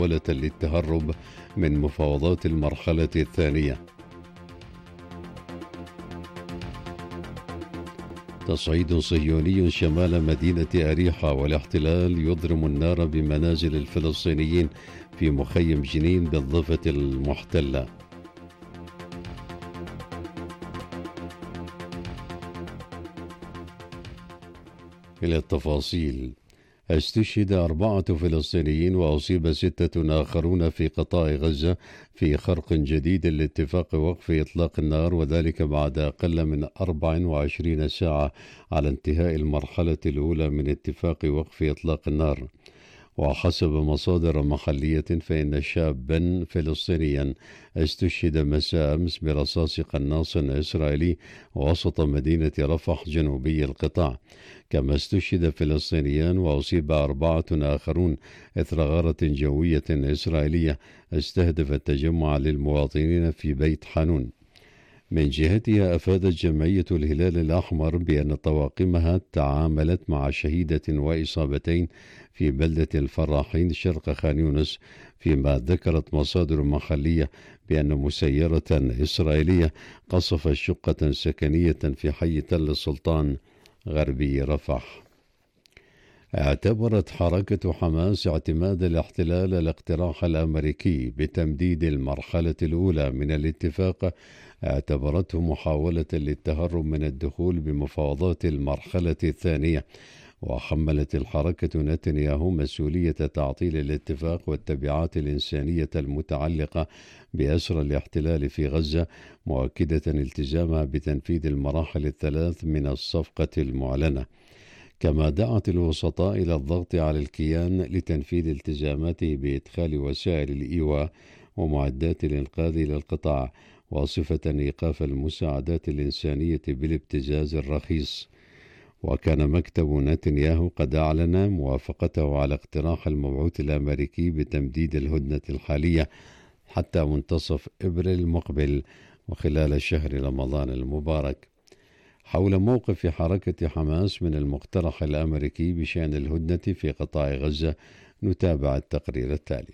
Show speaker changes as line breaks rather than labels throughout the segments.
للتهرب من مفاوضات المرحلة الثانية. تصعيد صهيوني شمال مدينة أريحة، والاحتلال يضرم النار بمنازل الفلسطينيين في مخيم جنين بالضفة المحتلة. إلى التفاصيل. استشهد 4 فلسطينيين وأصيب 6 آخرون في قطاع غزة في خرق جديد لاتفاق وقف إطلاق النار، وذلك بعد أقل من 24 ساعة على انتهاء المرحلة الأولى من اتفاق وقف إطلاق النار. وحسب مصادر محلية فإن شابا فلسطينيا استشهد مساء أمس برصاص قناص إسرائيلي وسط مدينة رفح جنوبي القطاع، كما استشهد فلسطينيان وأصيب 4 آخرون إثر غارة جوية إسرائيلية استهدفت تجمع للمواطنين في بيت حانون. من جهتها أفادت جمعية الهلال الأحمر بأن طواقمها تعاملت مع شهيدة وإصابتين في بلدة الفراحين شرق خان يونس، فيما ذكرت مصادر محلية بأن مسيرة إسرائيلية قصفت شقة سكنية في حي تل السلطان غربي رفح. اعتبرت حركة حماس اعتماد الاحتلال الاقتراح الأمريكي بتمديد المرحلة الأولى من الاتفاق اعتبرته محاولة للتهرب من الدخول بمفاوضات المرحلة الثانية، وحملت الحركة نتنياهو مسؤولية تعطيل الاتفاق والتبعات الإنسانية المتعلقة بأسرى الاحتلال في غزة، مؤكدة التزامها بتنفيذ المراحل ال3 من الصفقة المعلنة. كما دعت الوسطاء إلى الضغط على الكيان لتنفيذ التزاماته بإدخال وسائل الإيواء ومعدات الإنقاذ إلى القطاع، واصفة إيقاف المساعدات الإنسانية بالابتزاز الرخيص. وكان مكتب نتنياهو قد أعلن موافقته على اقتراح المبعوث الأمريكي بتمديد الهدنة الحالية حتى منتصف إبريل المقبل وخلال شهر رمضان المبارك. حول موقف حركة حماس من المقترح الأمريكي بشأن الهدنة في قطاع غزة نتابع التقرير التالي.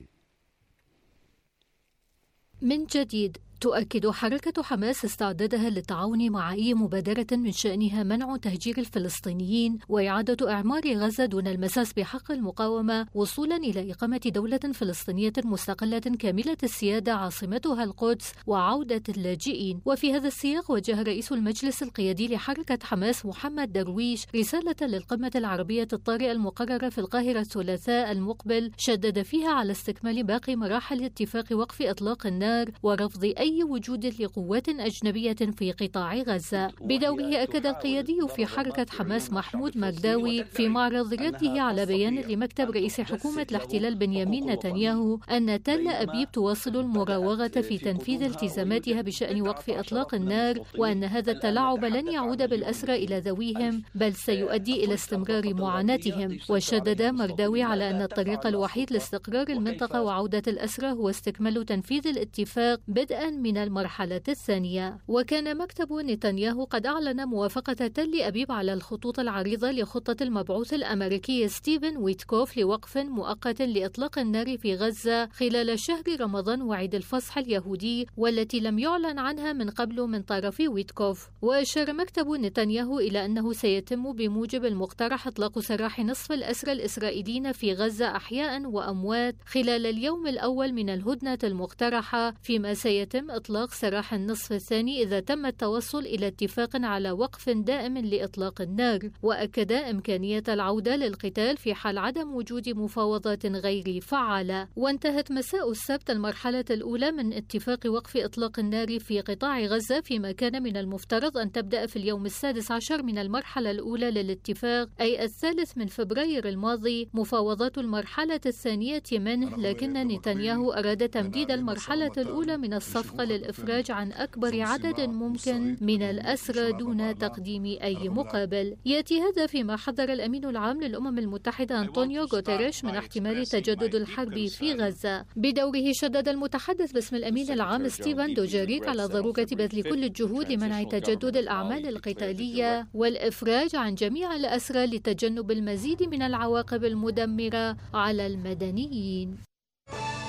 من جديد، تؤكد حركة حماس استعدادها للتعاون مع أي مبادرة من شأنها منع تهجير الفلسطينيين وإعادة إعمار غزة دون المساس بحق المقاومة، وصولا إلى إقامة دولة فلسطينية مستقلة كاملة السيادة عاصمتها القدس وعودة اللاجئين. وفي هذا السياق وجه رئيس المجلس القيادي لحركة حماس محمد درويش رسالة للقمة العربية الطارئة المقررة في القاهرة الثلاثاء المقبل، شدد فيها على استكمال باقي مراحل اتفاق وقف إطلاق النار ورفض أي وجود لقوات أجنبية في قطاع غزة. بدوره أكد القيادي في حركة حماس محمود مرداوي في معرض رده على بيان لمكتب رئيس حكومة الاحتلال بنيامين نتنياهو أن تل أبيب تواصل المراوغة في تنفيذ التزاماتها بشأن وقف إطلاق النار، وأن هذا التلاعب لن يعود بالأسرى إلى ذويهم بل سيؤدي إلى استمرار معاناتهم. وشدد مرداوي على أن الطريق الوحيد لاستقرار المنطقة وعودة الأسرى هو استكمال تنفيذ الاتفاق بدءا من المرحلة الثانية. وكان مكتب نتنياهو قد أعلن موافقة تل أبيب على الخطوط العريضة لخطة المبعوث الأمريكي ستيفن ويتكوف لوقف مؤقت لإطلاق النار في غزة خلال شهر رمضان وعيد الفصح اليهودي، والتي لم يعلن عنها من قبل من طرف ويتكوف. وأشار مكتب نتنياهو إلى أنه سيتم بموجب المقترح إطلاق سراح نصف الأسرى الإسرائيليين في غزة أحياء وأموات خلال اليوم الأول من الهدنة المقترحة، فيما سيتم إطلاق سراح النصف الثاني إذا تم التوصل إلى اتفاق على وقف دائم لإطلاق النار. وأكد إمكانية العودة للقتال في حال عدم وجود مفاوضات غير فعالة. وانتهت مساء السبت المرحلة الأولى من اتفاق وقف إطلاق النار في قطاع غزة، فيما كان من المفترض أن تبدأ في اليوم 16 من المرحلة الأولى للاتفاق أي 3 فبراير الماضي مفاوضات المرحلة الثانية منه، لكن نتنياهو أراد تمديد المرحلة الأولى من الصفقة للإفراج عن أكبر عدد ممكن من الأسرى دون تقديم أي مقابل. يأتي هذا فيما حذر الأمين العام للأمم المتحدة أنطونيو غوتيريش من احتمال تجدد الحرب في غزة. بدوره شدد المتحدث باسم الأمين العام ستيفان دوجاريك على ضرورة بذل كل الجهود لمنع تجدد الأعمال القتالية والإفراج عن جميع الأسرى لتجنب المزيد من العواقب المدمرة على المدنيين.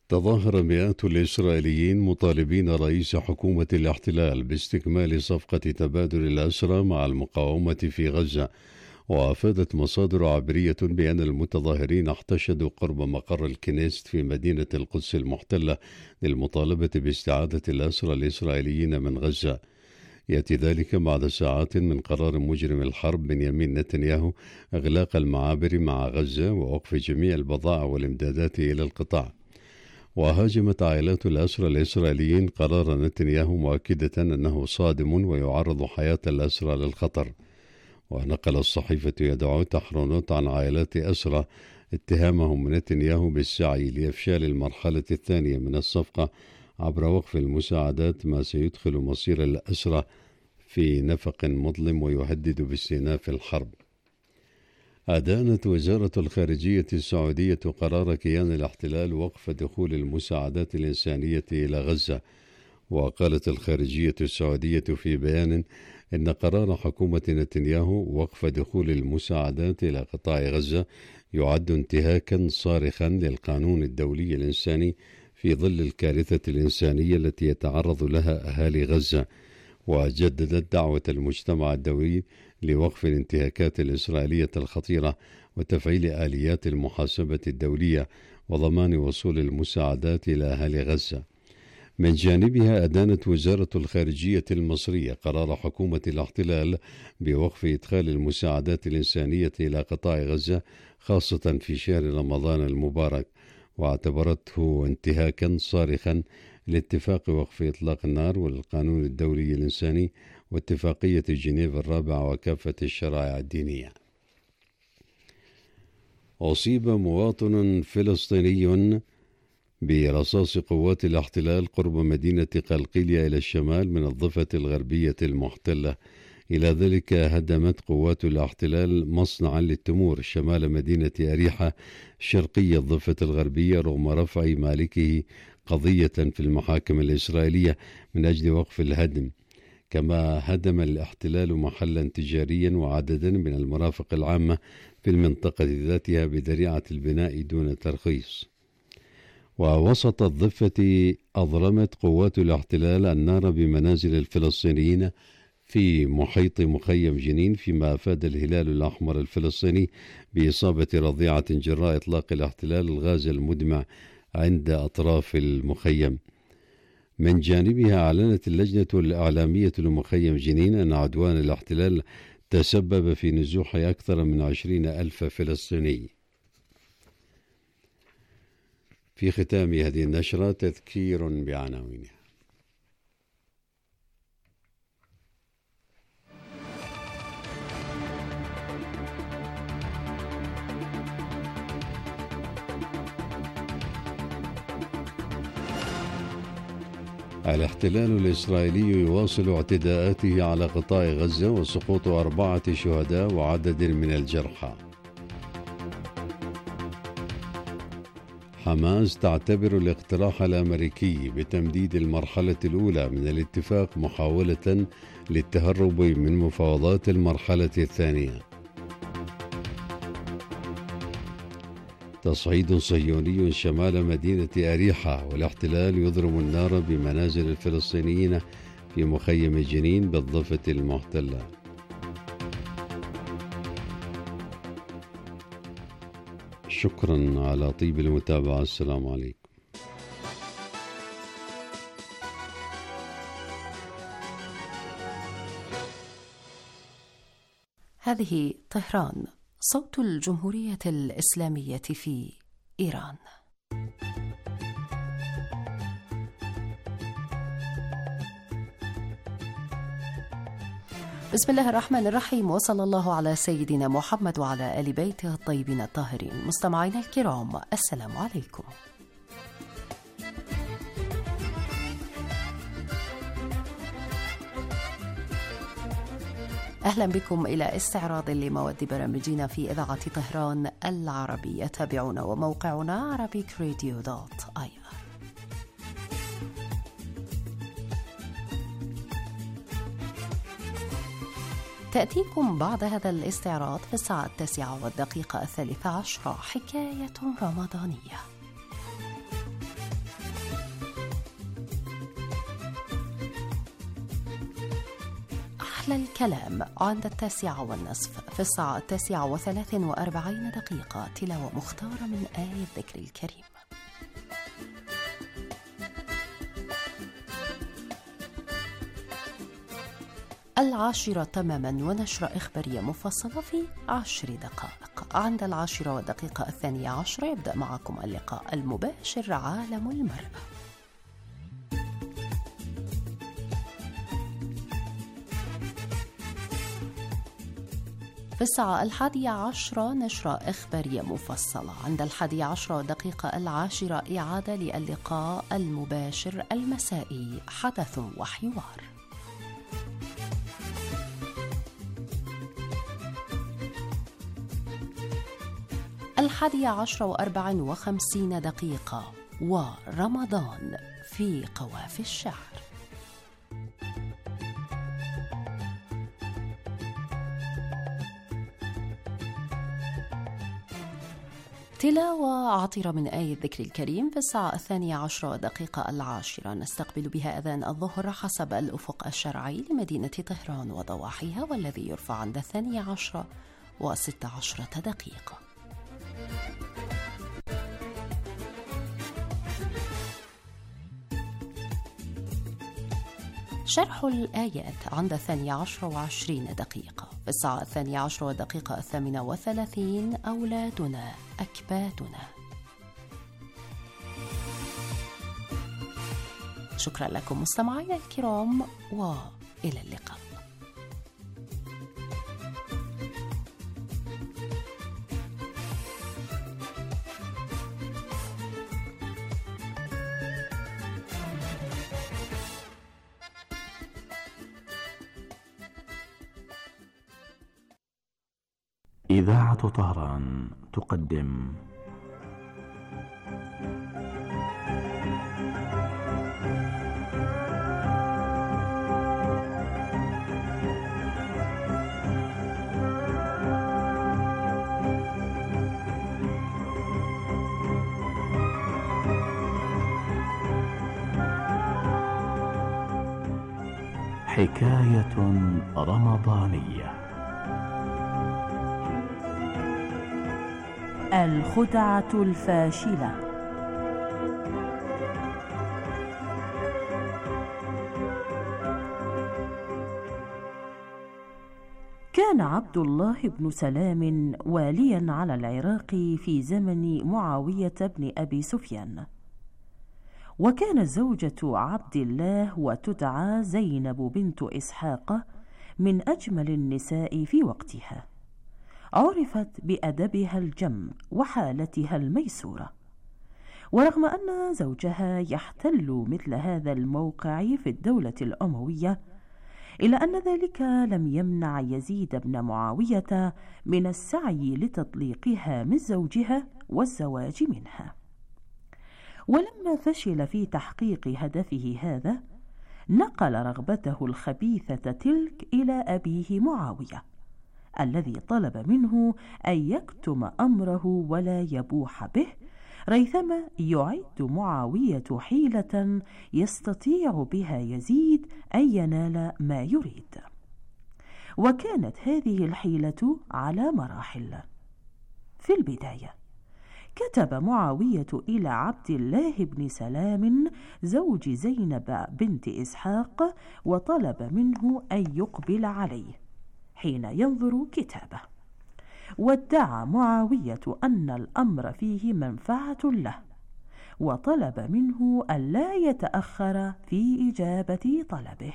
تظاهر مئات الإسرائيليين مطالبين رئيس حكومة الاحتلال باستكمال صفقة تبادل الأسرى مع المقاومة في غزة. وأفادت مصادر عبرية بأن المتظاهرين احتشدوا قرب مقر الكنيست في مدينة القدس المحتلة للمطالبة باستعادة الأسرى الإسرائيليين من غزة. يأتي ذلك بعد ساعات من قرار مجرم الحرب بنيامين نتنياهو إغلاق المعابر مع غزة ووقف جميع البضائع والإمدادات إلى القطاع. وهاجمت عائلات الأسرى الإسرائيليين قرار نتنياهو مؤكدة أنه صادم ويعرض حياة الأسرى للخطر. ونقل الصحيفة يدعوت أحرونوت عن عائلات أسرى اتهامهم نتنياهو بالسعي لإفشال المرحلة الثانية من الصفقة عبر وقف المساعدات، ما سيدخل مصير الأسرى في نفق مظلم ويهدد باستئناف الحرب. أدانت وزارة الخارجية السعودية قرار كيان الاحتلال وقف دخول المساعدات الإنسانية إلى غزة. وقالت الخارجية السعودية في بيان إن قرار حكومة نتنياهو وقف دخول المساعدات إلى قطاع غزة يعد انتهاكا صارخا للقانون الدولي الإنساني في ظل الكارثة الإنسانية التي يتعرض لها أهالي غزة. وجددت دعوة المجتمع الدولي لوقف الانتهاكات الإسرائيلية الخطيرة وتفعيل آليات المحاسبة الدولية وضمان وصول المساعدات إلى أهالي غزة. من جانبها أدانت وزارة الخارجية المصرية قرار حكومة الاحتلال بوقف إدخال المساعدات الإنسانية إلى قطاع غزة خاصة في شهر رمضان المبارك، واعتبرته انتهاكا صارخا لاتفاق وقف إطلاق النار وللقانون الدولي الإنساني واتفاقية جنيف الرابعة وكافة الشرائع الدينية. أصيب مواطن فلسطيني برصاص قوات الاحتلال قرب مدينة قلقيلية إلى الشمال من الضفة الغربية المحتلة. إلى ذلك هدمت قوات الاحتلال مصنعا للتمور شمال مدينة أريحة شرقي الضفة الغربية رغم رفع مالكه قضية في المحاكم الإسرائيلية من أجل وقف الهدم. كما هدم الاحتلال محلا تجاريا وعددا من المرافق العامة في المنطقة ذاتها بذريعة البناء دون ترخيص. ووسط الضفة أضرمت قوات الاحتلال النار بمنازل الفلسطينيين في محيط مخيم جنين، فيما أفاد الهلال الأحمر الفلسطيني بإصابة رضيعة جراء إطلاق الاحتلال الغاز المدمع عند أطراف المخيم. من جانبها أعلنت اللجنة الإعلامية لمخيم جنين أن عدوان الاحتلال تسبب في نزوح أكثر من 20,000 فلسطيني. في ختام هذه النشرة تذكير بعناوينها. الاحتلال الإسرائيلي يواصل اعتداءاته على قطاع غزة وسقوط 4 شهداء وعدد من الجرحى. حماس تعتبر الاقتراح الأمريكي بتمديد المرحلة الأولى من الاتفاق محاولة للتهرب من مفاوضات المرحلة الثانية. تصعيد صهيوني شمال مدينة أريحة والاحتلال يضرم النار بمنازل الفلسطينيين في مخيم جنين بالضفة المحتلة. شكرا على طيب المتابعة. السلام عليكم.
هذه طهران، صوت الجمهورية الإسلامية في إيران. بسم الله الرحمن الرحيم، وصلى الله على سيدنا محمد وعلى آل بيته الطيبين الطاهرين. مستمعينا الكرام، السلام عليكم. أهلا بكم إلى استعراض لمواد برامجنا في إذاعة طهران العربية. تابعونا وموقعنا arabikradio.ir. تأتيكم بعد هذا الاستعراض في الساعة 9:13 حكاية رمضانية. أحلى الكلام عند 9:30. في الساعة 9:43 تلاوة مختارة من آية الذكر الكريم. العاشرة تماما ونشرة إخبارية مفصلة في 10 دقائق. عند 10:02 يبدأ معكم اللقاء المباشر عالم المرأة. في الساعة 11 نشرة إخبارية مفصلة. عند 11:10 إعادة للقاء المباشر المسائي حدث وحوار. 11:54 ورمضان في قوافي الشعر. تلاوة عطرة من آية الذكر الكريم. في الساعة 12:10 نستقبل بها أذان الظهر حسب الأفق الشرعي لمدينة طهران وضواحيها، والذي يرفع عند 12:16. شرح الآيات عند 12:20. في الساعة 12:38 أولادنا أكبادنا. شكرا لكم مستمعينا الكرام، وإلى اللقاء.
إذاعة طهران تقدم حكاية رمضانية.
الخدعة الفاشلة. كان عبد الله بن سلام واليا على العراق في زمن معاوية بن أبي سفيان، وكان زوجة عبد الله وتدعى زينب بنت إسحاق من أجمل النساء في وقتها، عرفت بأدبها الجم وحالتها الميسورة. ورغم أن زوجها يحتل مثل هذا الموقع في الدولة الأموية، إلا أن ذلك لم يمنع يزيد بن معاوية من السعي لتطليقها من زوجها والزواج منها. ولما فشل في تحقيق هدفه هذا، نقل رغبته الخبيثة تلك إلى أبيه معاوية، الذي طلب منه أن يكتم أمره ولا يبوح به، ريثما يعد معاوية حيلة يستطيع بها يزيد أن ينال ما يريد. وكانت هذه الحيلة على مراحل. في البداية كتب معاوية إلى عبد الله بن سلام زوج زينب بنت إسحاق، وطلب منه أن يقبل عليه حين ينظر كتابه. وادعى معاوية أن الأمر فيه منفعة له، وطلب منه ألا يتأخر في إجابة طلبه.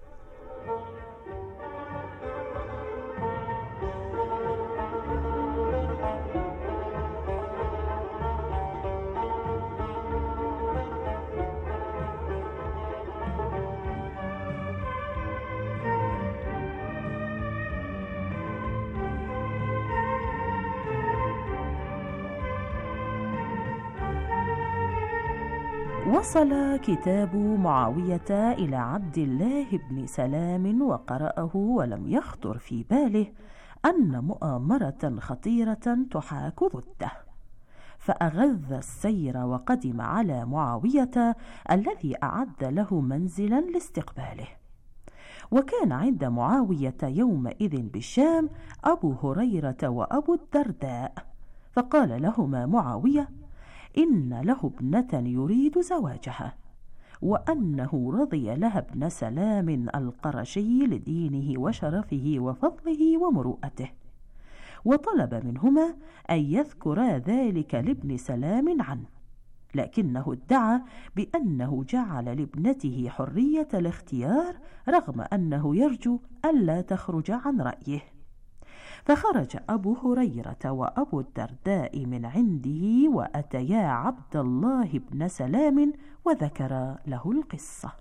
وصل كتاب معاوية إلى عبد الله بن سلام وقرأه، ولم يخطر في باله أن مؤامرة خطيرة تحاك ضده، فأغذ السير وقدم على معاوية الذي أعد له منزلا لاستقباله. وكان عند معاوية يومئذ بالشام أبو هريرة وأبو الدرداء، فقال لهما معاوية إن له ابنة يريد زواجها، وأنه رضي لها ابن سلام القرشي لدينه وشرفه وفضله ومروءته، وطلب منهما أن يذكرا ذلك لابن سلام عنه، لكنه ادعى بأنه جعل لابنته حرية الاختيار رغم أنه يرجو ألا تخرج عن رأيه. فخرج أبو هريرة وأبو الدرداء من عنده وأتيا عبد الله بن سلام وذكر له القصة.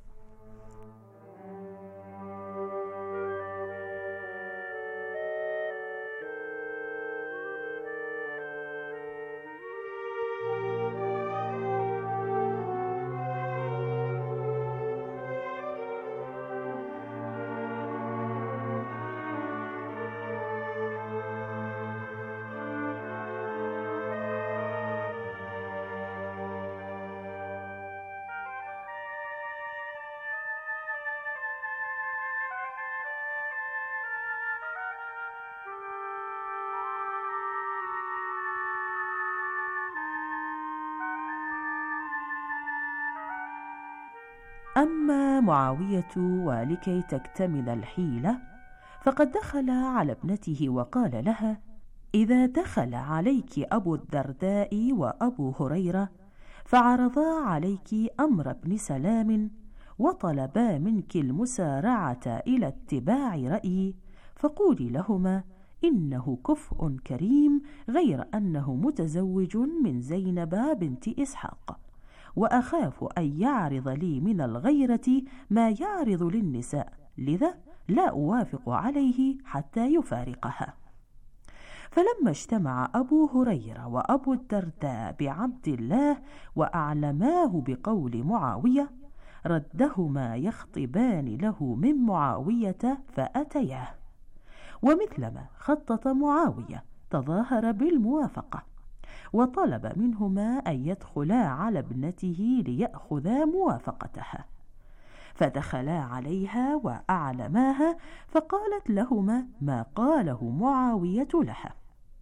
أما معاوية ولكي تكتمل الحيلة فقد دخل على ابنته وقال لها: إذا دخل عليك أبو الدرداء وأبو هريرة فعرضا عليك أمر ابن سلام وطلبا منك المسارعة إلى اتباع رأيي، فقولي لهما إنه كفء كريم غير أنه متزوج من زينب بنت إسحاق، وأخاف أن يعرض لي من الغيرة ما يعرض للنساء، لذا لا أوافق عليه حتى يفارقها. فلما اجتمع أبو هريرة وأبو الدرداء بعبد الله وأعلماه بقول معاوية ردهما يخطبان له من معاوية فأتياه، ومثلما خطط معاوية تظاهر بالموافقة، وطلب منهما أن يدخلا على ابنته ليأخذا موافقتها، فدخلا عليها وأعلماها فقالت لهما ما قاله معاوية لها،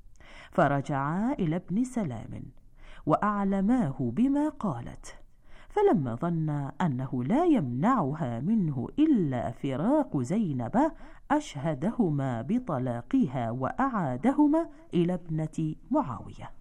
فرجعا إلى ابن سلام وأعلماه بما قالت، فلما ظن أنه لا يمنعها منه إلا فراق زينب أشهدهما بطلاقها وأعادهما إلى ابنة معاوية.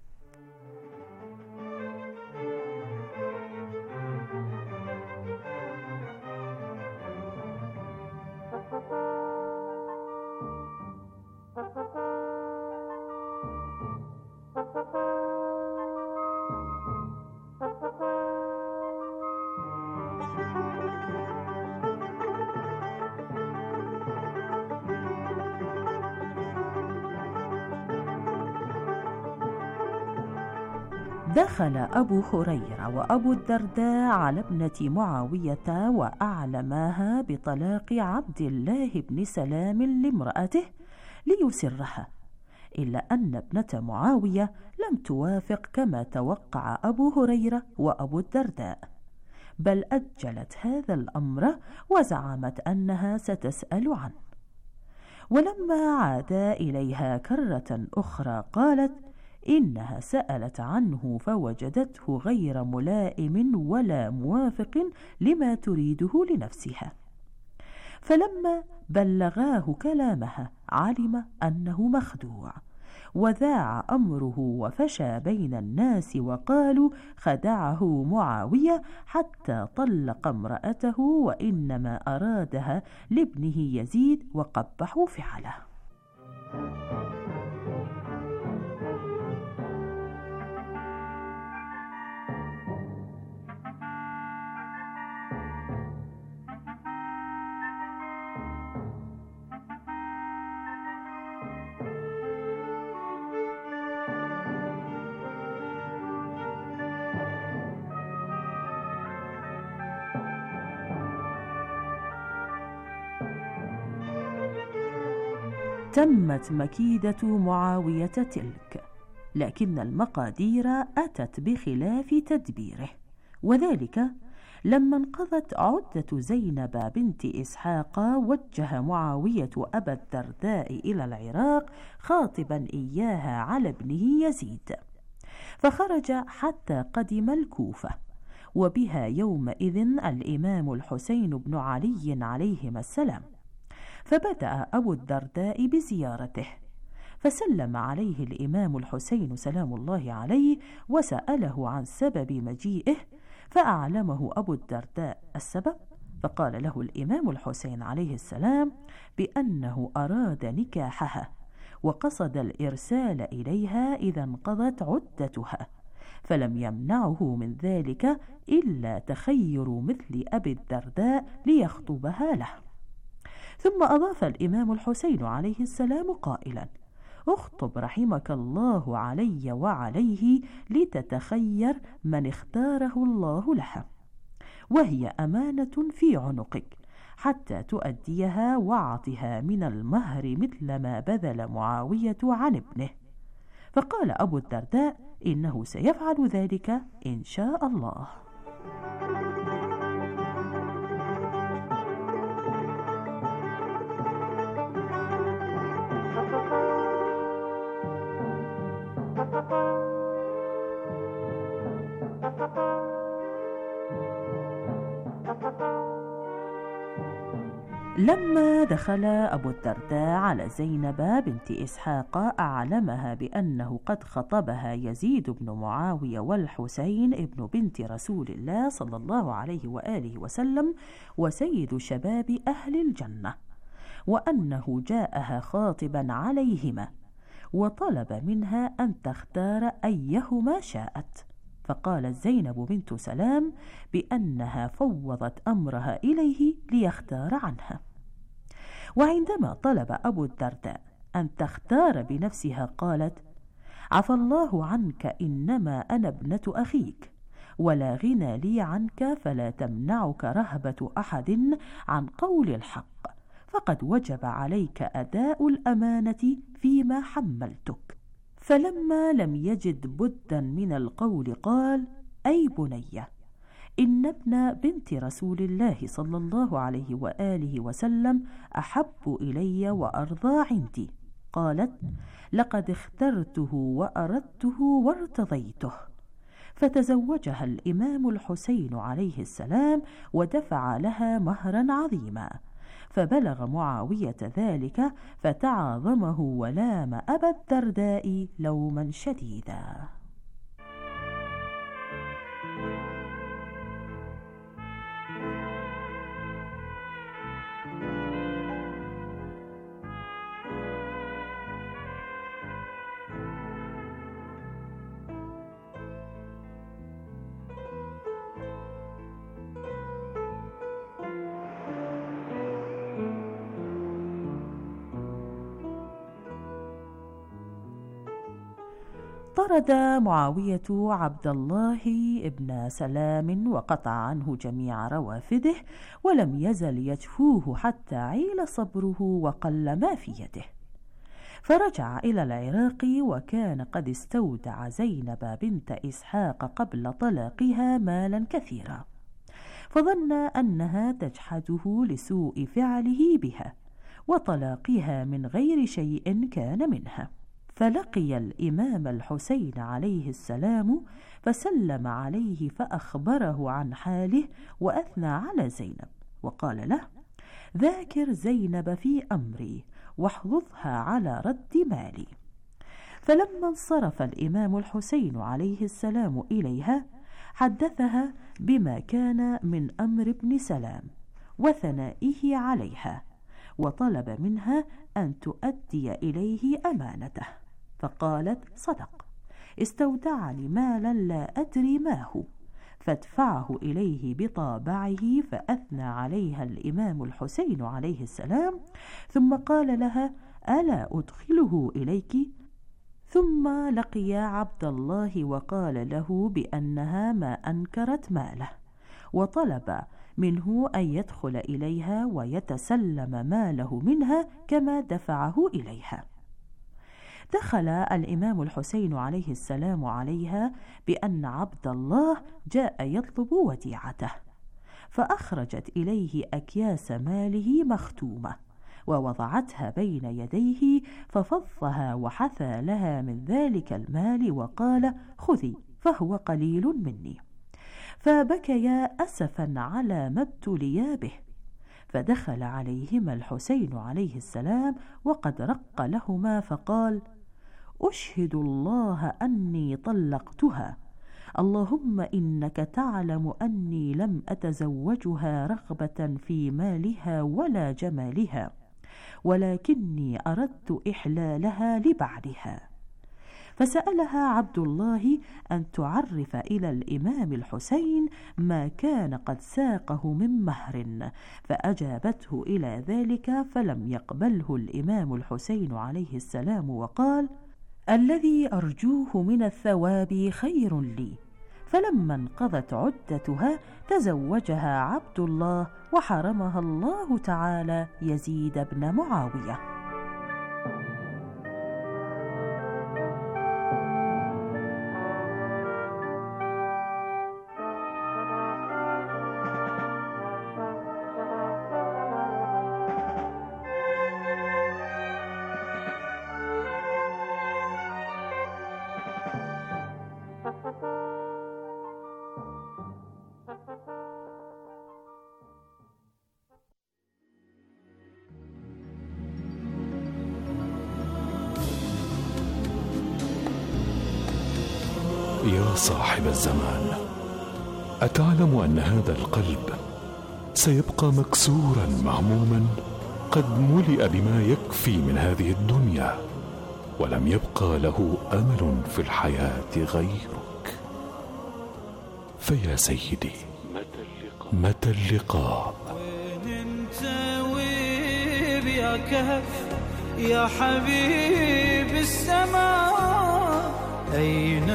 دخل أبو هريرة وأبو الدرداء على ابنة معاوية وأعلماها بطلاق عبد الله بن سلام لامرأته ليسرها، إلا أن ابنة معاوية لم توافق كما توقع أبو هريرة وأبو الدرداء، بل أجلت هذا الأمر وزعمت أنها ستسأل عنه. ولما عادا إليها كرة أخرى قالت إنها سألت عنه فوجدته غير ملائم ولا موافق لما تريده لنفسها، فلما بلغاه كلامها علم أنه مخدوع، وذاع أمره وفشى بين الناس وقالوا خدعه معاوية حتى طلق امرأته وإنما أرادها لابنه يزيد وقبحوا فعله. تمت مكيدة معاوية تلك، لكن المقادير أتت بخلاف تدبيره، وذلك لما انقضت عدة زينب بنت إسحاق وجه معاوية أبا الدرداء إلى العراق خاطبا إياها على ابنه يزيد، فخرج حتى قدم الكوفة، وبها يومئذ الإمام الحسين بن علي عليهما السلام، فبدأ أبو الدرداء بزيارته، فسلم عليه الإمام الحسين سلام الله عليه وسأله عن سبب مجيئه، فأعلمه أبو الدرداء السبب، فقال له الإمام الحسين عليه السلام بأنه أراد نكاحها وقصد الإرسال إليها إذا انقضت عدتها، فلم يمنعه من ذلك إلا تخير مثل أبي الدرداء ليخطبها له. ثم أضاف الإمام الحسين عليه السلام قائلا: اخطب رحمك الله علي وعليه لتتخير من اختاره الله لها، وهي أمانة في عنقك حتى تؤديها واعطها من المهر مثل ما بذل معاوية عن ابنه. فقال أبو الدرداء: إنه سيفعل ذلك إن شاء الله. لما دخل أبو الدرداء على زينب بنت إسحاق أعلمها بأنه قد خطبها يزيد بن معاوية والحسين ابن بنت رسول الله صلى الله عليه وآله وسلم وسيد شباب أهل الجنة، وأنه جاءها خاطبا عليهما، وطلب منها أن تختار أيهما شاءت، فقالت زينب بنت سلام بأنها فوضت أمرها إليه ليختار عنها. وعندما طلب أبو الدرداء أن تختار بنفسها قالت: عفى الله عنك، إنما أنا ابنة أخيك، ولا غنى لي عنك، فلا تمنعك رهبة أحد عن قول الحق، فقد وجب عليك أداء الأمانة فيما حملتك. فلما لم يجد بدا من القول قال: أي بني، إن ابن بنت رسول الله صلى الله عليه وآله وسلم أحب إلي وأرضى عندي. قالت: لقد اخترته وأردته وارتضيته. فتزوجها الإمام الحسين عليه السلام ودفع لها مهرا عظيما، فبلغ معاوية ذلك فتعاظمه ولام أبا الدرداء لوما شديدا. طرد معاوية عبد الله ابن سلام وقطع عنه جميع روافده، ولم يزل يجفوه حتى عيل صبره وقل ما في يده، فرجع إلى العراق، وكان قد استودع زينب بنت إسحاق قبل طلاقها مالا كثيرا، فظن أنها تجحده لسوء فعله بها وطلاقها من غير شيء كان منها. فلقي الإمام الحسين عليه السلام فسلم عليه فأخبره عن حاله وأثنى على زينب، وقال له: ذاكر زينب في أمري واحضضها على رد مالي. فلما انصرف الإمام الحسين عليه السلام إليها حدثها بما كان من أمر ابن سلام وثنائه عليها، وطلب منها أن تؤدي إليه أمانته، فقالت: صدق، استودعني مالا لا أدري ما هو، فادفعه إليه بطابعه. فأثنى عليها الإمام الحسين عليه السلام، ثم قال لها: ألا أدخله إليك؟ ثم لقي عبد الله وقال له بأنها ما أنكرت ماله، وطلب منه أن يدخل إليها ويتسلم ماله منها كما دفعه إليها. دخل الإمام الحسين عليه السلام عليها بأن عبد الله جاء يطلب وديعته، فأخرجت إليه أكياس ماله مختومة ووضعتها بين يديه، ففضها وحثى لها من ذلك المال وقال: خذي فهو قليل مني. فبكيا أسفا على ما ابتليا به. فدخل عليهما الحسين عليه السلام وقد رق لهما فقال: أشهد الله أني طلقتها، اللهم إنك تعلم أني لم أتزوجها رغبة في مالها ولا جمالها، ولكني أردت إحلالها لبعلها. فسألها عبد الله أن تعرف إلى الإمام الحسين ما كان قد ساقه من مهر، فأجابته إلى ذلك، فلم يقبله الإمام الحسين عليه السلام وقال: الذي أرجوه من الثواب خير لي. فلما انقضت عدتها تزوجها عبد الله، وحرمها الله تعالى يزيد بن معاوية.
يا صاحب الزمان، أتعلم أن هذا القلب سيبقى مكسورا مهموما قد ملئ بما يكفي من هذه الدنيا، ولم يبقى له أمل في الحياة غيرك. فيا سيدي، متى اللقاء؟
وين انت ويب يا كهف يا حبيب السماء، أين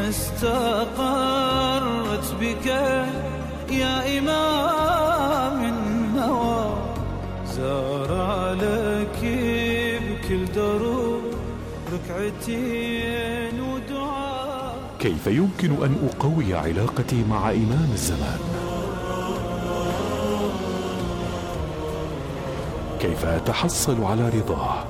استقرت بك يا إمام النوى، زار لك بكل دروب ركعتين ودعاء.
كيف يمكن أن أقوي علاقتي مع إمام الزمان؟ كيف أتحصل على رضاه؟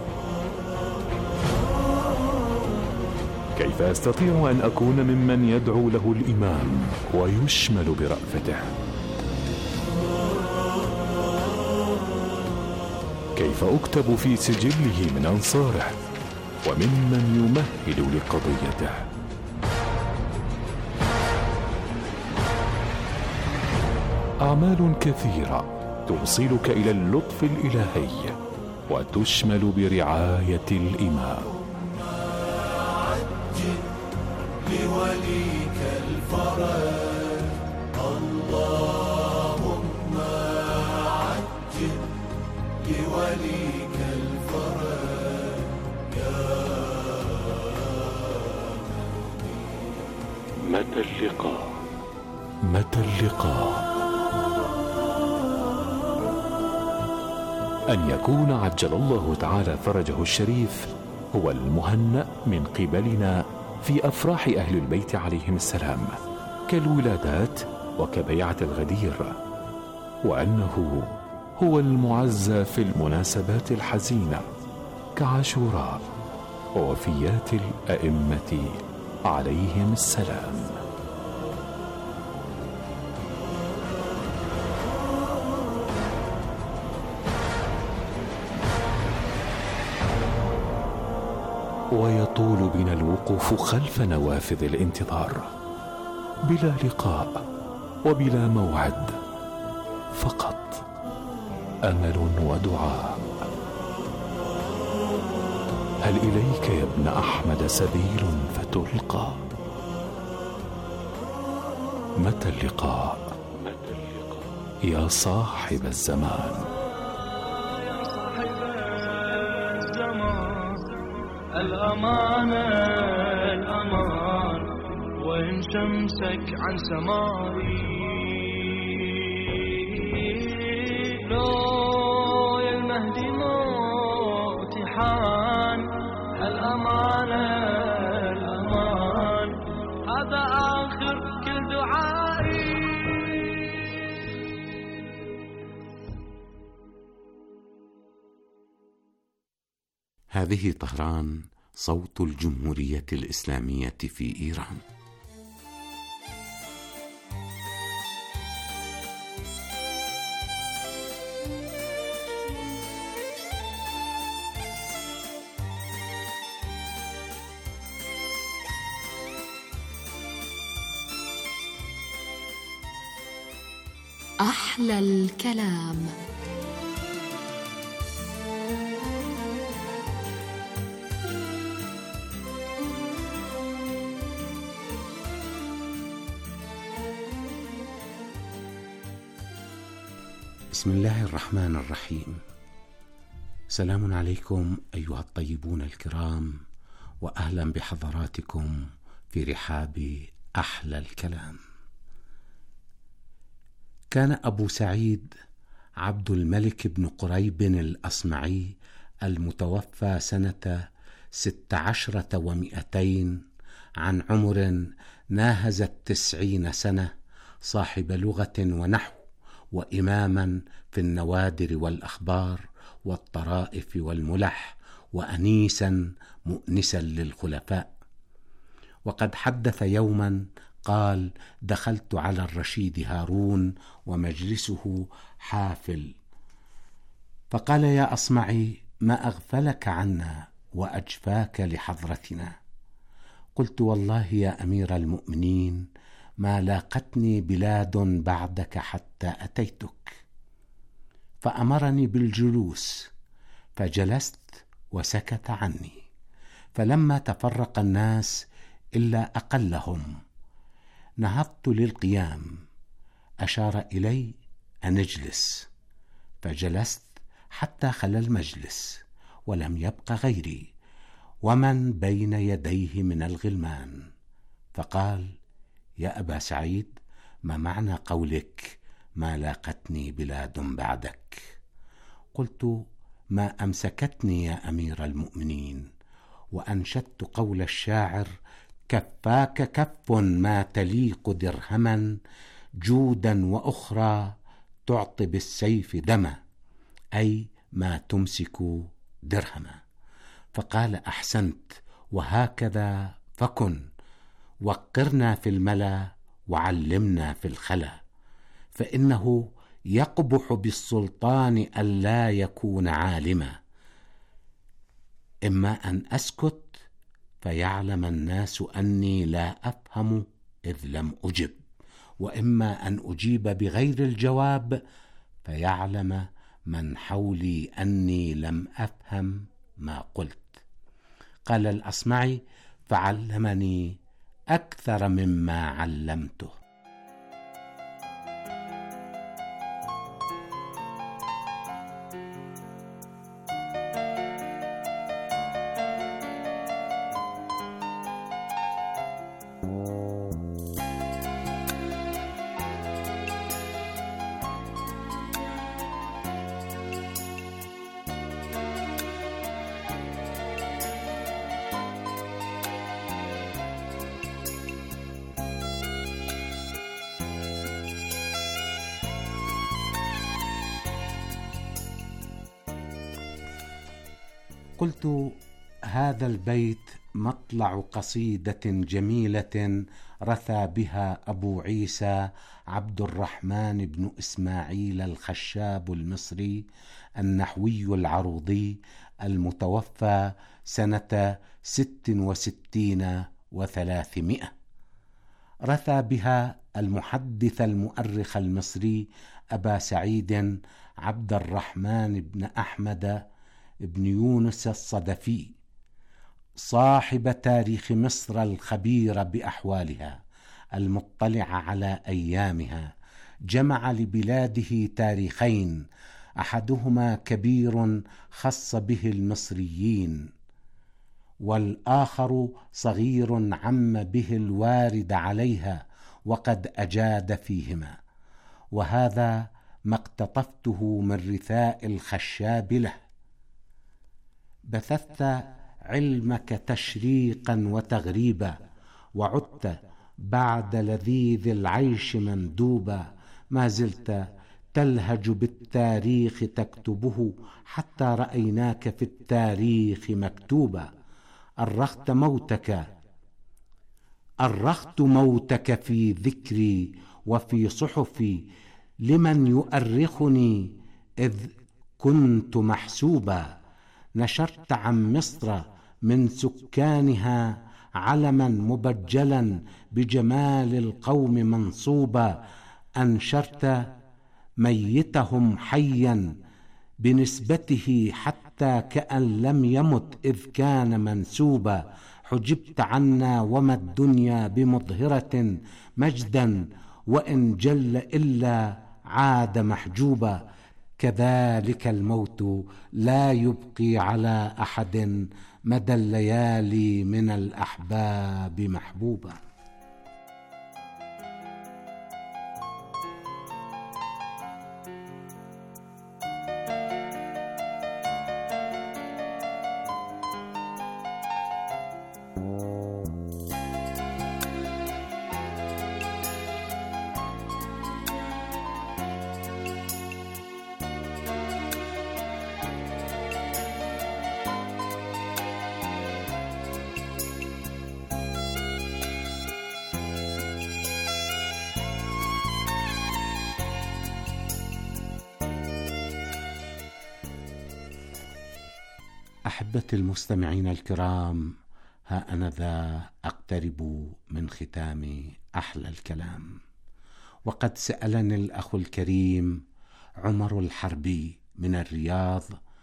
كيف أستطيع أن أكون ممن يدعو له الإمام ويشمل برأفته؟ كيف أكتب في سجله من أنصاره وممن يمهد لقضيته؟ أعمال كثيرة توصلك إلى اللطف الإلهي وتشمل برعاية الإمام.
لوليك الفرج اللهم عجل لوليك الفرج يا
متى اللقاء؟ متى اللقاء؟ أن يكون عجل الله تعالى فرجه الشريف هو المهنأ من قبلنا في أفراح أهل البيت عليهم السلام، كالولادات وكبيعة الغدير، وأنه هو المعزى في المناسبات الحزينة كعاشوراء ووفيات الأئمة عليهم السلام. ويطول بنا الوقوف خلف نوافذ الانتظار بلا لقاء وبلا موعد، فقط أمل ودعاء. هل إليك يا ابن أحمد سبيل فتلقى؟ متى اللقاء؟ يا صاحب الزمان.
الأمانة الأمان وإن شمسك عن سمائي، لو يا المهدي موتي حان. الأمانة الأمان هذا آخر كل دعائي.
هذه طهران، صوت الجمهورية الإسلامية في إيران.
أحلى الكلام.
بسم الله الرحمن الرحيم. سلام عليكم أيها الطيبون الكرام، وأهلا بحضراتكم في رحاب أحلى الكلام. كان أبو سعيد عبد الملك بن قريب الأصمعي المتوفى سنة 16 و200 عن عمر ناهز 90 سنة، صاحب لغة ونحو، وإماما في النوادر والأخبار والطرائف والملح، وأنيسا مؤنسا للخلفاء. وقد حدث يوما قال: دخلت على الرشيد هارون ومجلسه حافل، فقال: يا أصمعي، ما أغفلك عنا وأجفاك لحضرتنا؟ قلت: والله يا أمير المؤمنين ما لاقتني بلاد بعدك حتى أتيتك. فأمرني بالجلوس، فجلست وسكت عني، فلما تفرق الناس إلا أقلهم نهضت للقيام، أشار إلي أن اجلس، فجلست حتى خلا المجلس، ولم يبق غيري ومن بين يديه من الغلمان، فقال: يا أبا سعيد، ما معنى قولك ما لاقتني بلاد بعدك؟ قلت: ما أمسكتني يا أمير المؤمنين، وأنشدت قول الشاعر: كفاك كف ما تليق درهما، جودا وأخرى تعطي بالسيف دما، أي ما تمسك درهما. فقال: أحسنت، وهكذا فكن، وقرنا في الملا وعلمنا في الخلا، فإنه يقبح بالسلطان ألا يكون عالما، إما أن أسكت فيعلم الناس أني لا أفهم إذ لم أجب، وإما أن أجيب بغير الجواب فيعلم من حولي أني لم أفهم ما قلت. قال الأصمعي: فعلمني أكثر مما علمته. قلت: هذا البيت مطلع قصيدة جميلة رثى بها أبو عيسى عبد الرحمن بن إسماعيل الخشاب المصري النحوي العروضي المتوفى سنة 66 و300. رثى بها المحدث المؤرخ المصري أبا سعيد عبد الرحمن بن أحمد ابن يونس الصدفي، صاحب تاريخ مصر الخبير بأحوالها المطلع على أيامها. جمع لبلاده تاريخين، أحدهما كبير خص به المصريين، والآخر صغير عم به الوارد عليها وقد أجاد فيهما، وهذا ما اقتطفته من رثاء الخشاب له. بثثت علمك تشريقا وتغريبا، وعدت بعد لذيذ العيش مندوبا، ما زلت تلهج بالتاريخ تكتبه حتى رأيناك في التاريخ مكتوبا. أرخت موتك في ذكري وفي صحفي، لمن يؤرخني إذ كنت محسوبا. نشرت عن مصر من سكانها علما مبجلا بجمال القوم منصوبا. أنشرت ميتهم حيا بنسبته حتى كأن لم يمت إذ كان منسوبا. حجبت عنا وما الدنيا بمظهرة مجدا، وإن جل إلا عاد محجوبا. كذلك الموت لا يبقي على أحد مدى الليالي من الأحباب محبوبا. أحبتي المستمعين الكرام، ها أنا ذا أقترب من ختام أحلى الكلام، وقد سألني الأخ الكريم عمر الحربي من الرياض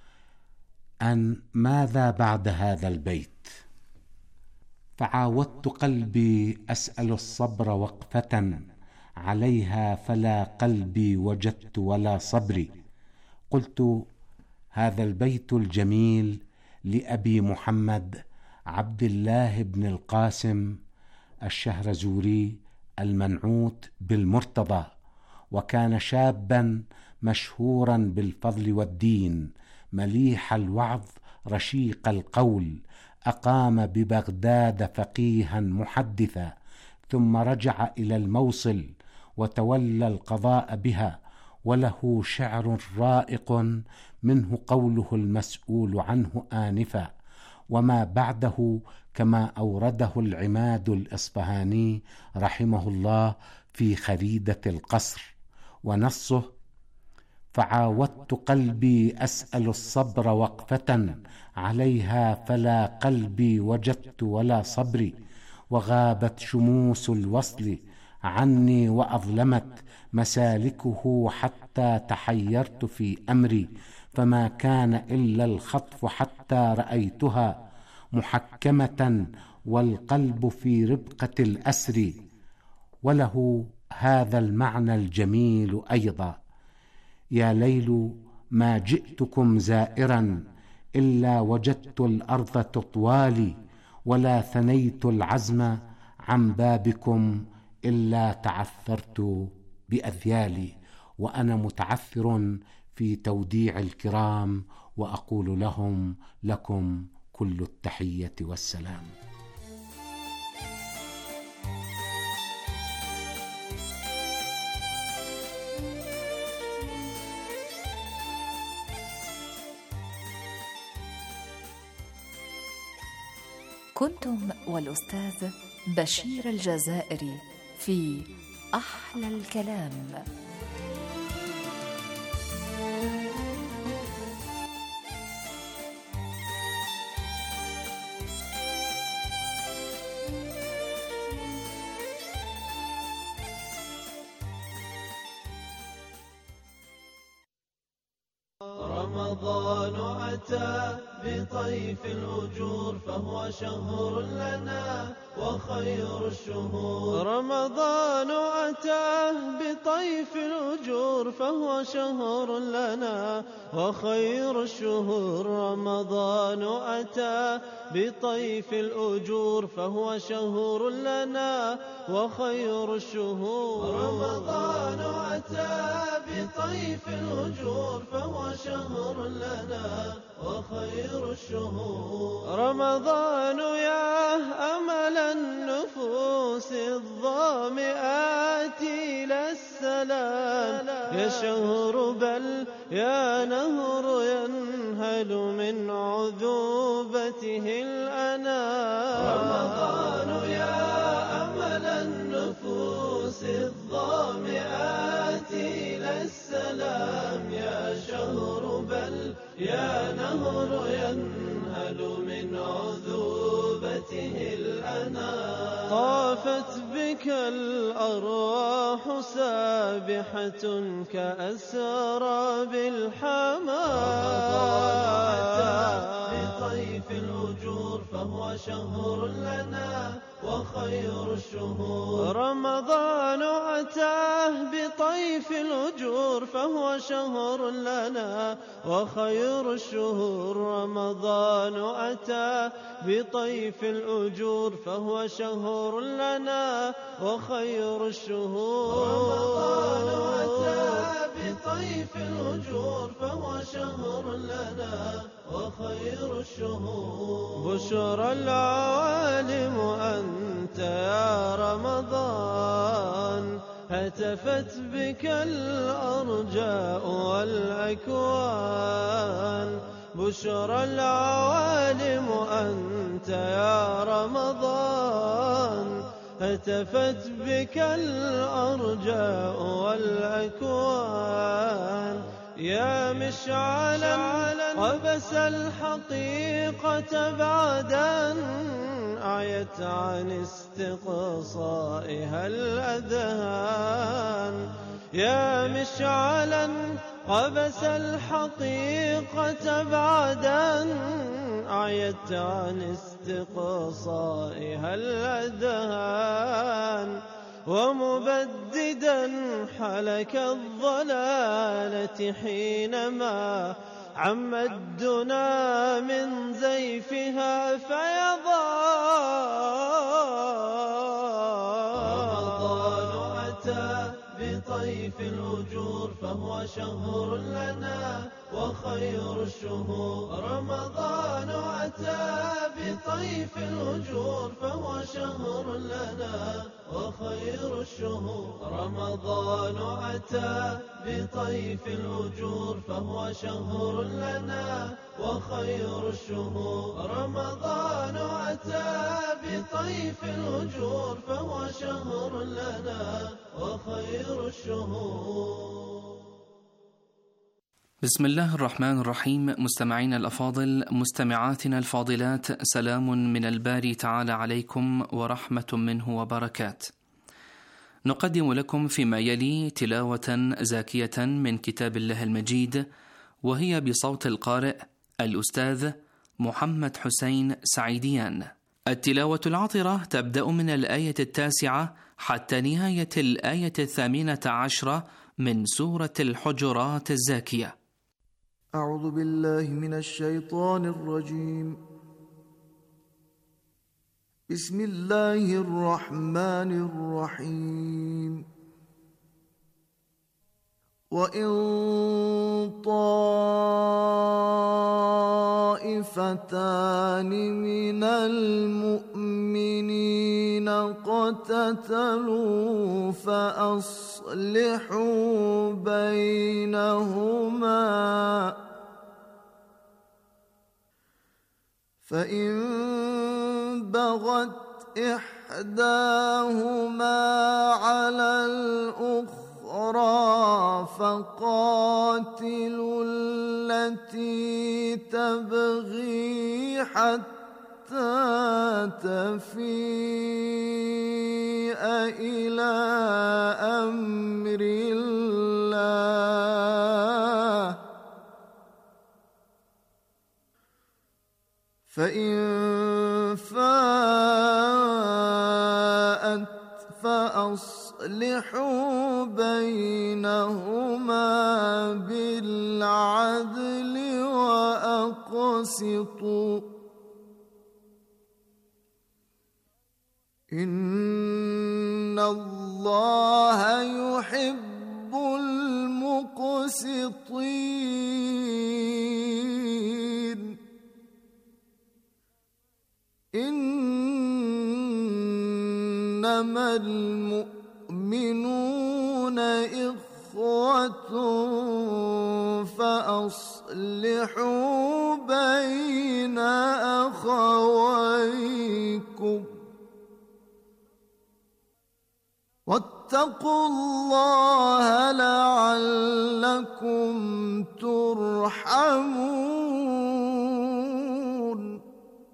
أن ماذا بعد هذا البيت، فعاودت قلبي أسأل الصبر وقفة عليها فلا قلبي وجدت ولا صبري. قلت هذا البيت الجميل لأبي محمد عبد الله بن القاسم الشهرزوري المنعوت بالمرتضى، وكان شابا مشهورا بالفضل والدين، مليح الوعظ رشيق القول، أقام ببغداد فقيها محدثا، ثم رجع إلى الموصل وتولى القضاء بها، وله شعر رائق منه قوله المسؤول عنه آنفا، وما بعده كما أورده العماد الإصفهاني رحمه الله في خريدة القصر، ونصه: فعاودت قلبي أسأل الصبر وقفة عليها فلا قلبي وجدت ولا صبري، وغابت شموس الوصل عني وأظلمت مسالكه حتى تحيرت في أمري، فما كان إلا الخطف حتى رأيتها محكمة والقلب في ربقة الأسر. وله هذا المعنى الجميل أيضا: يا ليل ما جئتكم زائرا إلا وجدت الأرض تطوالي، ولا ثنيت العزم عن بابكم إلا تعثرت بأذيالي. وأنا متعثر في توديع الكرام، وأقول لكم كل التحية والسلام.
كنتم والأستاذ بشير الجزائري في أحلى الكلام.
رمضان أتى بطيف الأجور فهو شهر لنا وخير الشهور. رمضان أتى بطيف الأجور فهو شهر لنا وخير الشهور. رمضان أتى بطيف الأجور فهو شهر لنا وخير الشهور. رمضان أتى بطيف الأجور فهو شهر لنا وخير الشهور. رمضان يا أمل النفوس الظامئات إلى السلام، يا شهر بل يا نهر ينهل من عذوبته الأنام. رمضان يا أمل النفوس الظامئات إلى السلام، يا شهر بل يا نهر ينهل من عذوبته الأنام. طافت بك الأرواح سابحة كأسراب الحمام. بطيف الأجور فهو شهر لنا وخير الشهور. رمضان أتاه بطيف الأجور فهو شهر لنا وخير الشهور. رمضان أتاه بطيف الأجور فهو شهر لنا وخير الشهور. رمضان أتاه بطيف الأجور فهو شهر لنا وخير الشهور. بشرى العوالم أنت يا رمضان، هتفت بك الأرجاء والأكوان. بشرى العوالم أنت يا رمضان، هتفت بك الأرجاء والأكوان. يا مشعلا قبس الحقيقة بعد أن أعيت عن استقصائها الأذهان. يا مشعلا قبس الحقيقة بعد أن أعيت عن استقصائها الأذهان. ومبددا حلك الضلالة حينما عم الدنا من زيفها فيضان. رمضان أتى بطيف الأجور فهو شهر لنا وخير الشهور. رمضان أتى بطيف الأجور فهو شهر لنا وخير الشهور. رمضان أتى بطيف الأجور فهو شهر لنا وخير الشهور. رمضان أتى بطيف الأجور فهو شهر لنا وخير الشهور.
بسم الله الرحمن الرحيم. مستمعين الأفاضل، مستمعاتنا الفاضلات، سلام من الباري تعالى عليكم ورحمة منه وبركات. نقدم لكم فيما يلي تلاوة زاكية من كتاب الله المجيد، وهي بصوت القارئ الأستاذ محمد حسين سعيديان. التلاوة العطرة تبدأ من الآية 9 حتى نهاية الآية 18 من سورة الحجرات الزاكية.
أعوذ بالله من الشيطان الرجيم. بسم الله الرحمن الرحيم. وإن طائفتان من المؤمنين اقتتلوا فأصلحوا بينهما، فإن بغت إحداهما على الأخرى فقاتلوا التي تبغي حتى تفيء إلى أمر الله، فإن فاءت فأصلحوا بينهما بالعدل وأقسطوا، إن الله يحب المقسطين. إنما المؤمنون إخوة فأصلحوا بين أخويكم واتقوا الله لعلكم ترحمون.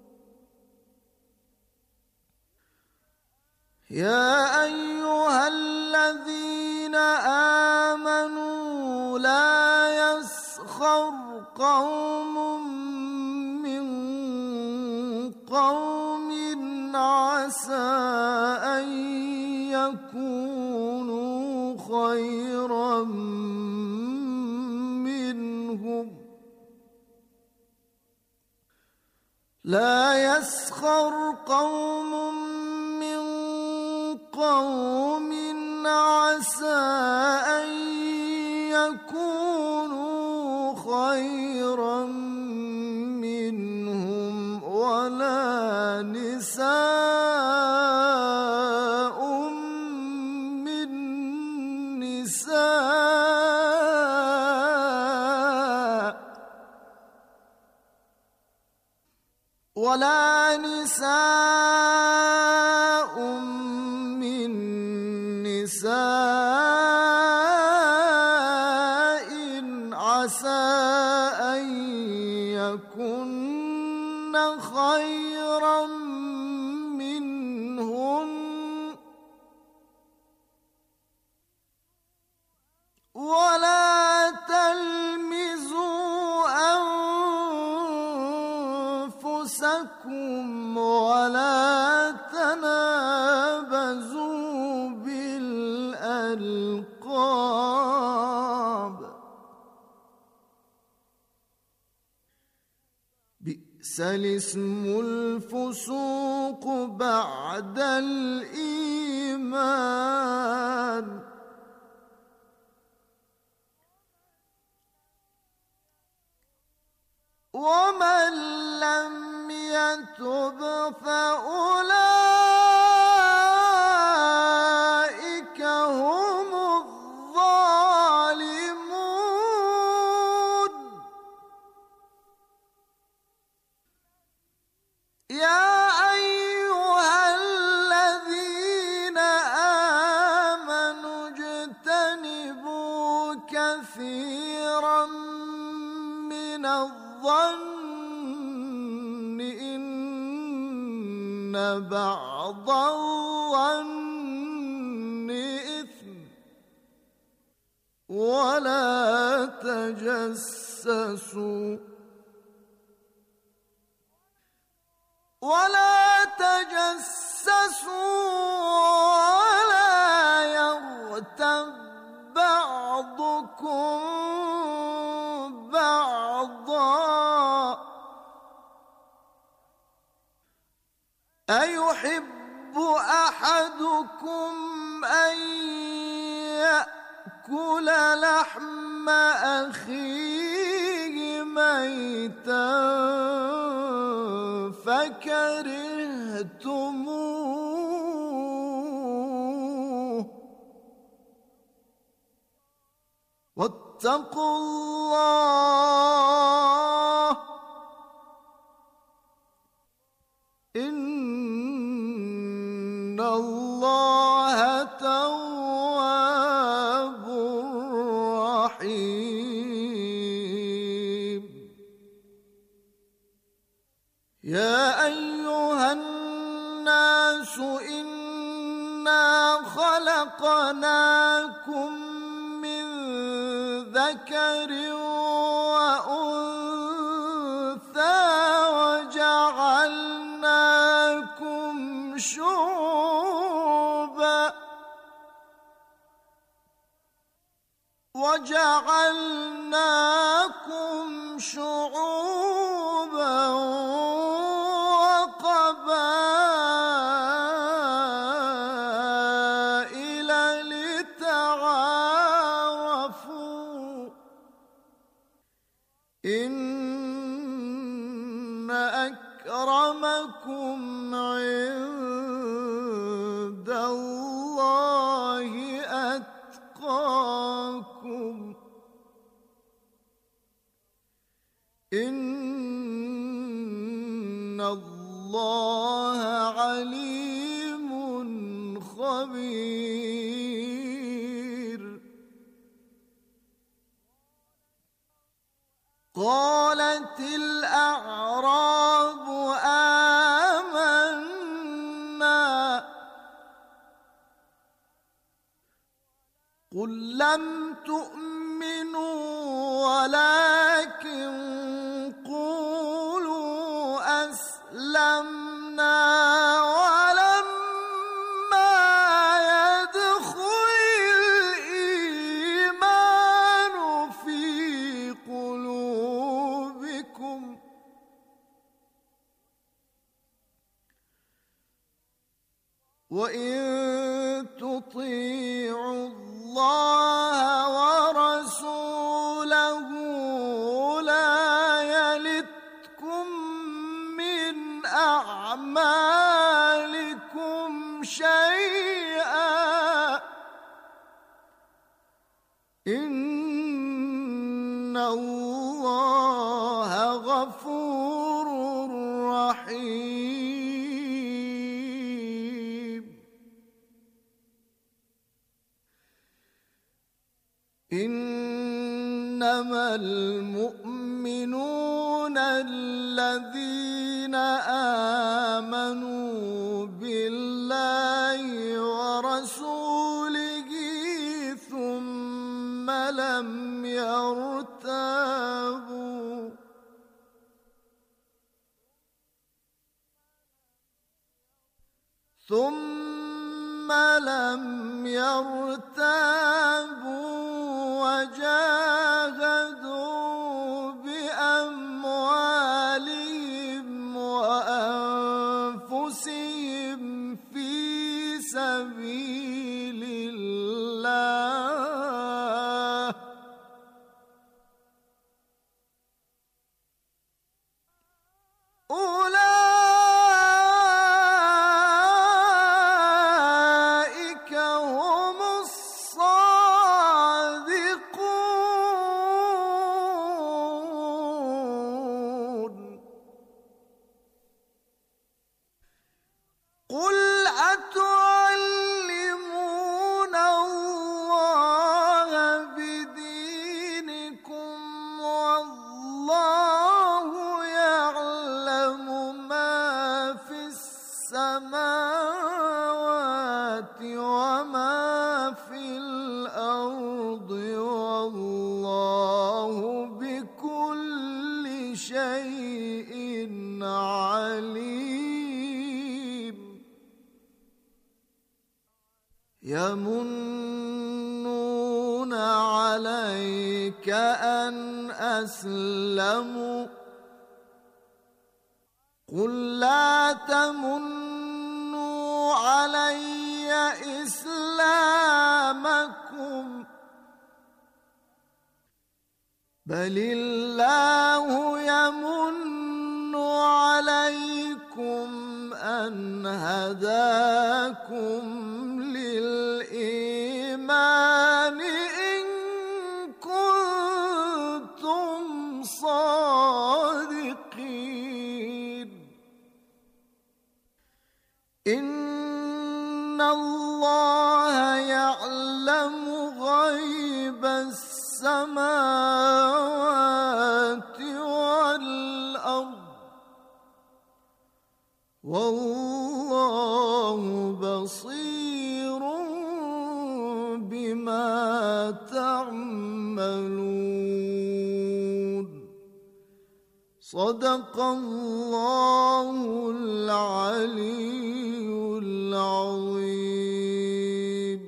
يا أيها الذين آمنوا لا يسخر قوم من قوم عسى أن يكونوا خيرا منهم. لا يسخر قوم من قوم عسى أن يكونوا خيرا منهم ولا نساء من نساء ولا نساء من نساء عسى أن يكن خيرا منهن ولا تلمزوا أنفسكم ولا تنابزوا بالألقاب بئس الاسم الفسوق بعد الإيمان ومن لم يتب فأولئك هم الظالمون. يا أيها الذين آمنوا اجتنبوا كثيرا من الظن إن بعض الظن إثم ولا تجسسوا ولا يغتب بعضكم بعضا أيحب أحدكم أن يأكل لحم أخيه ميتا فكرهتموه واتقوا الله إن الله تواب رحيم. يا أيها الناس إنا خلقناكم من ذكر وأنثى وجعلناكم شعوبا وقبائل لتعارفوا إن أكرمكم عند الله أتقاكم إن الله عليم خبير. قالت الأعراب آمنا قل لم تؤمنوا ولكن قولوا أسلمنا ولما يدخل الإيمان في قلوبكم وإن تطيعوا الله ورسوله لا يلتكم من أعمالكم شيئا إن الله غفور رحيم. إنما المؤمنون الذين آمنوا بالله ورسوله ثم لم يرتابوا وجاهدوا بأموالهم وأنفسهم في سبيل الله أولئك هم الصادقون. قل أتعلمون الله بدينكم والله يعلم ما في السماوات وما في الأرض والله بكل شيء عليم. يمنون عليك أن أسلموا قل لا تمنوا علي إسلامكم بل الله يمن عليكم أن هداكم للإيمان إن كنتم صادقين. إن الله يعلم غيب السماوات والأرض والله بصير بما تعملون. صدق الله العلي العظيم.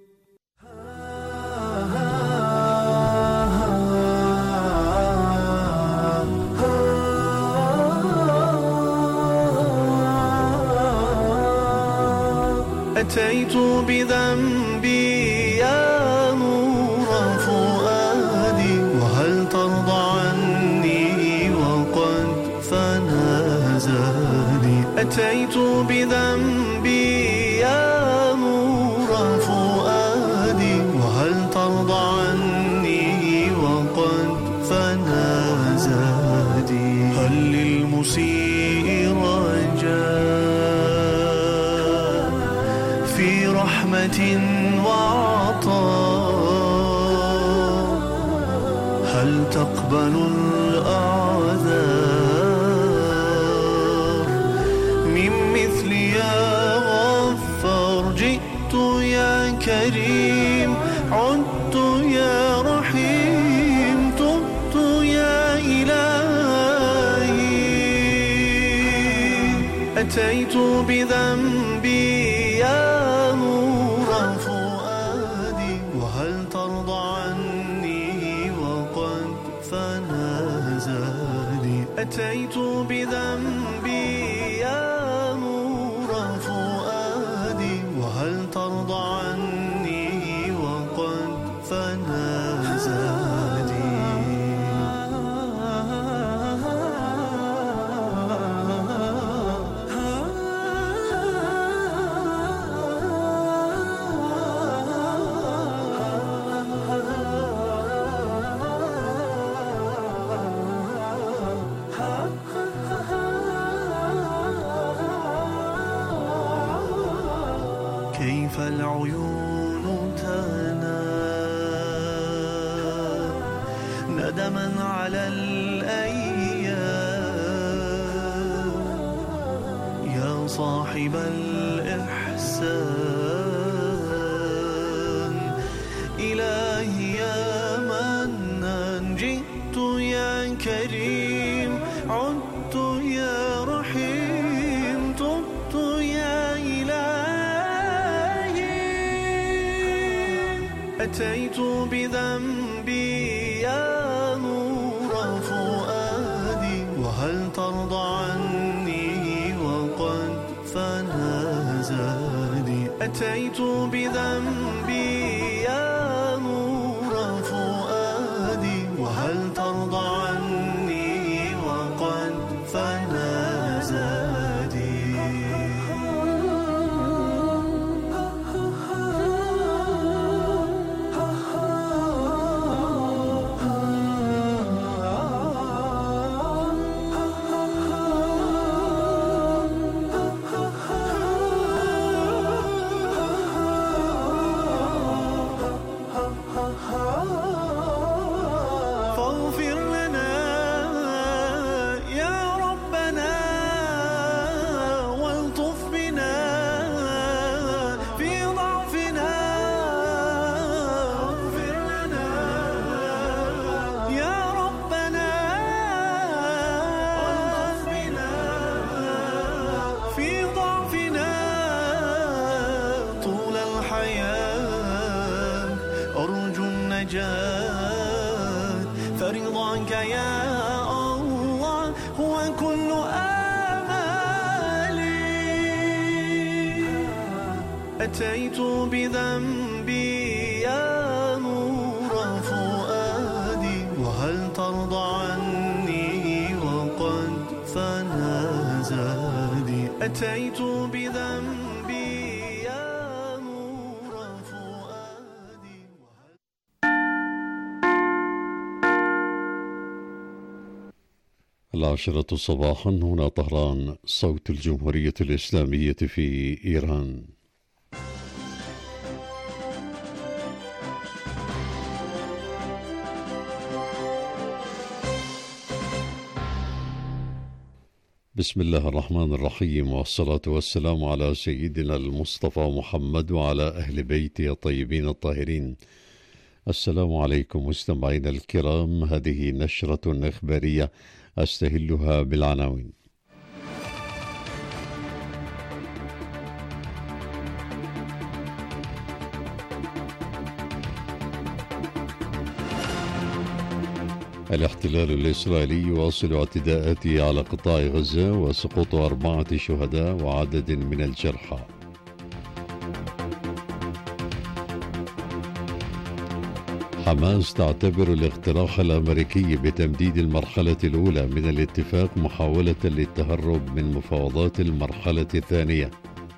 أتيت بذنبي يا نور فؤادي وهل ترضى عني وقد فنى زادي. أتيت بذنبي يا نور فؤادي وهل ترضى عني وقد فنى زادي. رحمة وعطاء، هل تقبل الأعذار من مثل يا غفار؟ جئت يا كريم، عدت يا رحيم، تبت يا إلهي، أتيت بذنبي يا نور فؤادي، وهل ترضى عني وقد فنى زادي؟ أتيت بذنبي يا نور فؤادي، وهل ترضى عني وقد فنى زادي؟ كيف العيون تنام ندما على الأيام، يا صاحب الإحسان، إلهي يا منان، جئت يا كريم، عدت يا رحيم، تبت يا أتيت بذنبي يا نور فؤادي، وهل ترضى عني وقد فنى زادي؟ أتيت بذنبي يا نور فؤادي، وهل ترضى عني وقد فنى زادي؟ فاغفر لنا يا ربنا، والطف بنا في ضعفنا. اغفر لنا يا ربنا، والطف بنا في ضعفنا. طول الحياة أرجو النجاة، فرضاك يا الله هو كل آمالي. أتيت بذنبي يا نور فؤادي، وهل ترضى عني وقد فنى زادي؟ أتيت بذنبي يا نور فؤادي.
العاشرة صباحا، هنا طهران، صوت الجمهورية الإسلامية في إيران. بسم الله الرحمن الرحيم، والصلاة والسلام على سيدنا المصطفى محمد وعلى أهل بيته الطيبين الطاهرين. السلام عليكم مستمعينا الكرام، هذه نشرة إخبارية أستهلها بالعناوين. الاحتلال الإسرائيلي يواصل اعتداءاته على قطاع غزة، وسقوط 4 شهداء وعدد من الجرحى. حماس تعتبر الاقتراح الأمريكي بتمديد المرحلة الأولى من الاتفاق محاولة للتهرب من مفاوضات المرحلة الثانية.